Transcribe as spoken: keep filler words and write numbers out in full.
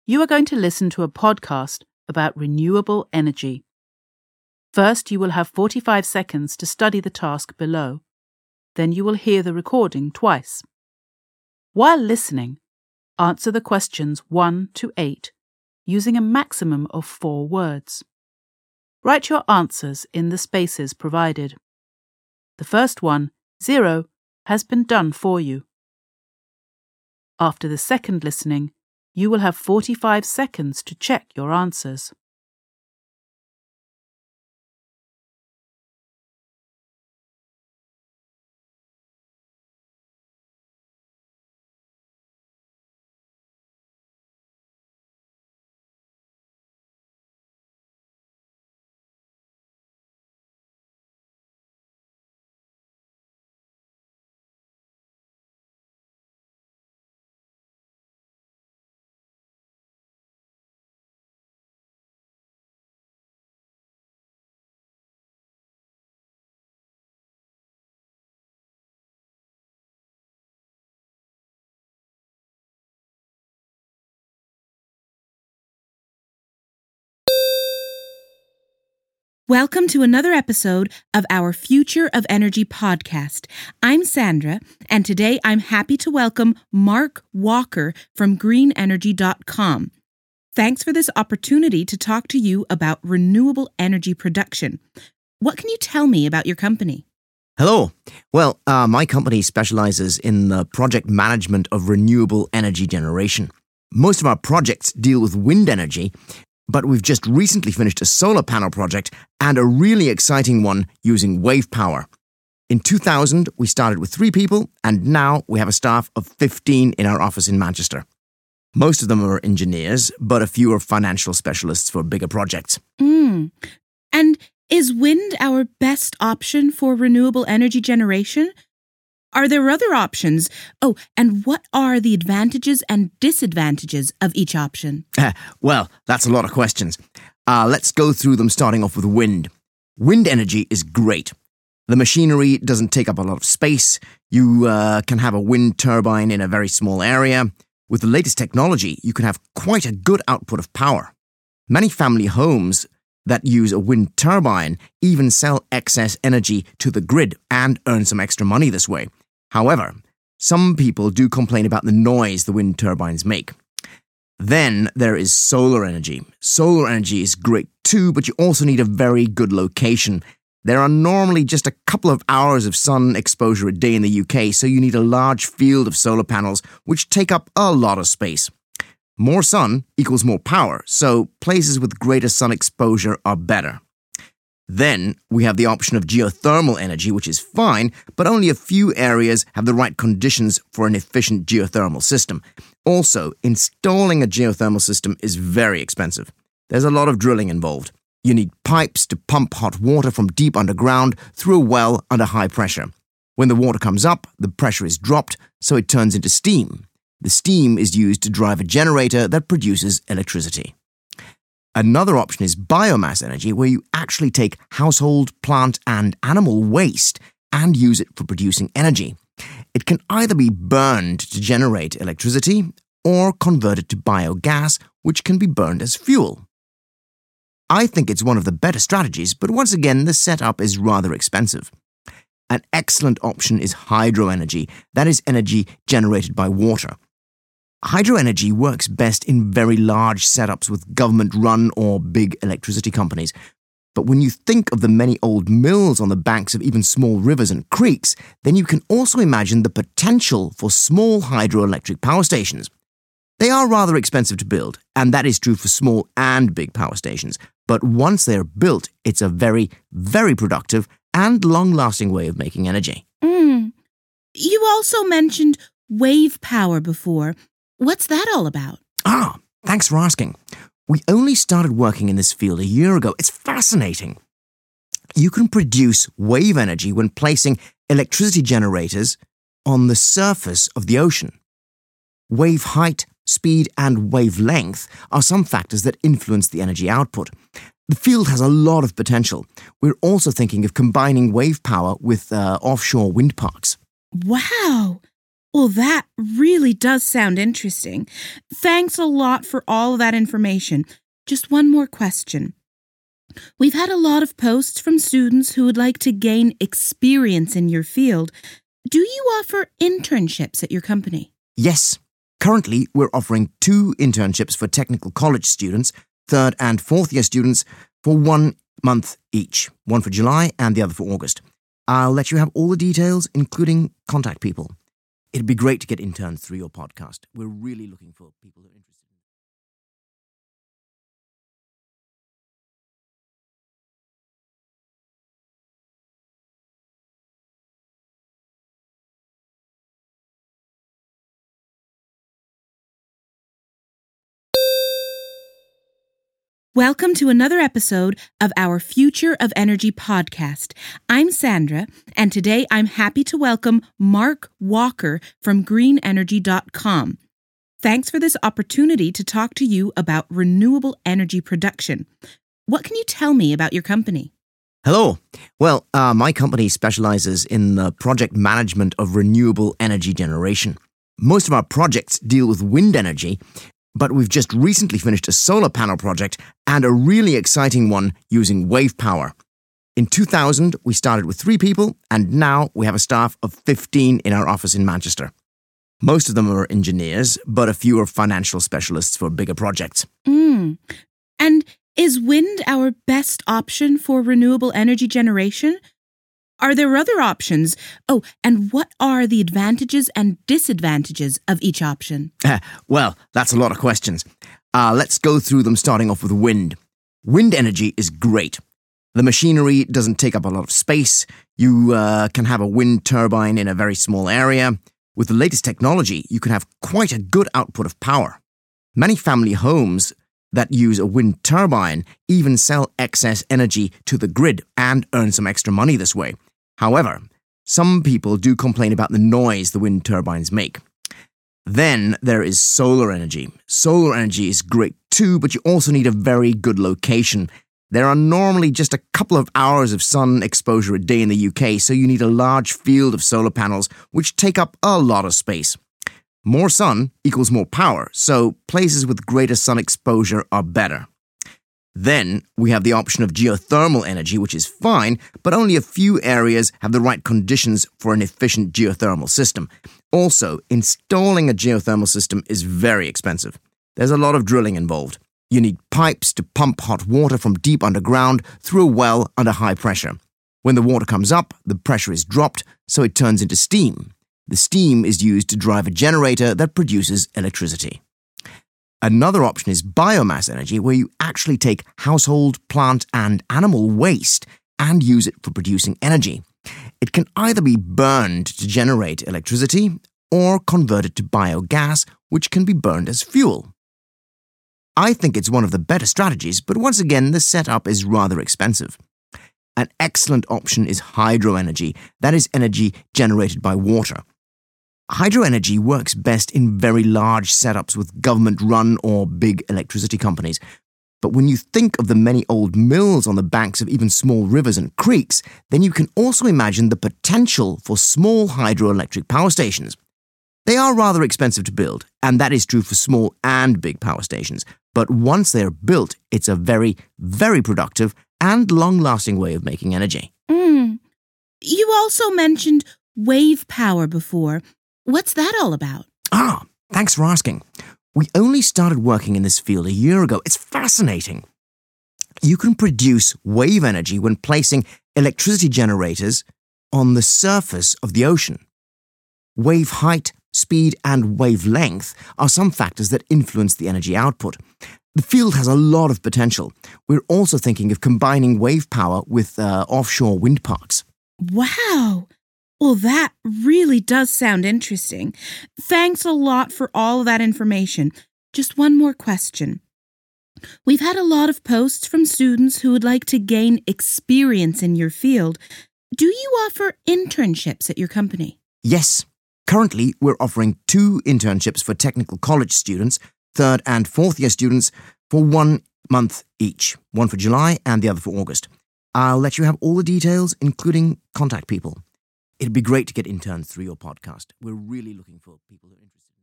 You are going to listen to a podcast about renewable energy. First, you will have forty-five seconds to study the task below. Then you will hear the recording twice. While listening, answer the questions one to eight using a maximum of four words. Write your answers in the spaces provided. The first one, zero, has been done for you. After the second listening, you will have forty-five seconds to check your answers. Welcome to another episode of our Future of Energy podcast. I'm Sandra, and today I'm happy to welcome Mark Walker from green energy dot com. Thanks for this opportunity to talk to you about renewable energy production. What can you tell me about your company? Hello. Well, uh, my company specializes in the project management of renewable energy generation. Most of our projects deal with wind energy, but we've just recently finished a solar panel project and a really exciting one using wave power. In two thousand, we started with three people, and now we have a staff of fifteen in our office in Manchester. Most of them are engineers, but a few are financial specialists for bigger projects. Mm. And is wind our best option for renewable energy generation? Are there other options? Oh, and what are the advantages and disadvantages of each option? Uh, well, that's a lot of questions. Uh, let's go through them, starting off with wind. Wind energy is great. The machinery doesn't take up a lot of space. You uh, can have a wind turbine in a very small area. With the latest technology, you can have quite a good output of power. Many family homes that use a wind turbine even sell excess energy to the grid and earn some extra money this way. However, some people do complain about the noise the wind turbines make. Then there is solar energy. Solar energy is great too, but you also need a very good location. There are normally just a couple of hours of sun exposure a day in the U K, so you need a large field of solar panels, which take up a lot of space. More sun equals more power, so places with greater sun exposure are better. Then we have the option of geothermal energy, which is fine, but only a few areas have the right conditions for an efficient geothermal system. Also, installing a geothermal system is very expensive. There's a lot of drilling involved. You need pipes to pump hot water from deep underground through a well under high pressure. When the water comes up, the pressure is dropped, so it turns into steam. The steam is used to drive a generator that produces electricity. Another option is biomass energy, where you actually take household, plant, and animal waste and use it for producing energy. It can either be burned to generate electricity or converted to biogas, which can be burned as fuel. I think it's one of the better strategies, but once again, the setup is rather expensive. An excellent option is hydroenergy, that is energy generated by water. Hydroenergy works best in very large setups with government-run or big electricity companies. But when you think of the many old mills on the banks of even small rivers and creeks, then you can also imagine the potential for small hydroelectric power stations. They are rather expensive to build, and that is true for small and big power stations. But once they are built, it's a very, very productive and long-lasting way of making energy. Mm. You also mentioned wave power before. What's that all about? Ah, thanks for asking. We only started working in this field a year ago. It's fascinating. You can produce wave energy when placing electricity generators on the surface of the ocean. Wave height, speed, and wavelength are some factors that influence the energy output. The field has a lot of potential. We're also thinking of combining wave power with uh, offshore wind parks. Wow! Well, that really does sound interesting. Thanks a lot for all of that information. Just one more question. We've had a lot of posts from students who would like to gain experience in your field. Do you offer internships at your company? Yes. Currently, we're offering two internships for technical college students, third and fourth year students, for one month each, one for July and the other for August. I'll let you have all the details, including contact people. It'd be great to get interns through your podcast. We're really looking for people who are interested. Welcome to another episode of our Future of Energy podcast. I'm Sandra, and today I'm happy to welcome Mark Walker from green energy dot com. Thanks for this opportunity to talk to you about renewable energy production. What can you tell me about your company? Hello. Well, uh, my company specializes in the project management of renewable energy generation. Most of our projects deal with wind energy, but we've just recently finished a solar panel project and a really exciting one using wave power. In two thousand, we started with three people, and now we have a staff of fifteen in our office in Manchester. Most of them are engineers, but a few are financial specialists for bigger projects. Mm. And is wind our best option for renewable energy generation? Are there other options? Oh, and what are the advantages and disadvantages of each option? Uh, well, that's a lot of questions. Uh, let's go through them, starting off with wind. Wind energy is great. The machinery doesn't take up a lot of space. You uh, can have a wind turbine in a very small area. With the latest technology, you can have quite a good output of power. Many family homes that use a wind turbine even sell excess energy to the grid and earn some extra money this way. However, some people do complain about the noise the wind turbines make. Then there is solar energy. Solar energy is great too, but you also need a very good location. There are normally just a couple of hours of sun exposure a day in the U K, so you need a large field of solar panels, which take up a lot of space. More sun equals more power, so places with greater sun exposure are better. Then we have the option of geothermal energy, which is fine, but only a few areas have the right conditions for an efficient geothermal system. Also, installing a geothermal system is very expensive. There's a lot of drilling involved. You need pipes to pump hot water from deep underground through a well under high pressure. When the water comes up, the pressure is dropped, so it turns into steam. The steam is used to drive a generator that produces electricity. Another option is biomass energy, where you actually take household, plant, and animal waste and use it for producing energy. It can either be burned to generate electricity or converted to biogas, which can be burned as fuel. I think it's one of the better strategies, but once again, the setup is rather expensive. An excellent option is hydroenergy, that is energy generated by water. Hydroenergy works best in very large setups with government-run or big electricity companies. But when you think of the many old mills on the banks of even small rivers and creeks, then you can also imagine the potential for small hydroelectric power stations. They are rather expensive to build, and that is true for small and big power stations. But once they're built, it's a very, very productive and long-lasting way of making energy. Mm. You also mentioned wave power before. What's that all about? Ah, thanks for asking. We only started working in this field a year ago. It's fascinating. You can produce wave energy when placing electricity generators on the surface of the ocean. Wave height, speed, and wavelength are some factors that influence the energy output. The field has a lot of potential. We're also thinking of combining wave power with uh, offshore wind parks. Wow! Well, that really does sound interesting. Thanks a lot for all of that information. Just one more question. We've had a lot of posts from students who would like to gain experience in your field. Do you offer internships at your company? Yes. Currently, we're offering two internships for technical college students, third and fourth year students, for one month each, one for July and the other for August. I'll let you have all the details, including contact people. it'd be great to get interns through your podcast. We're really looking for people who are interested.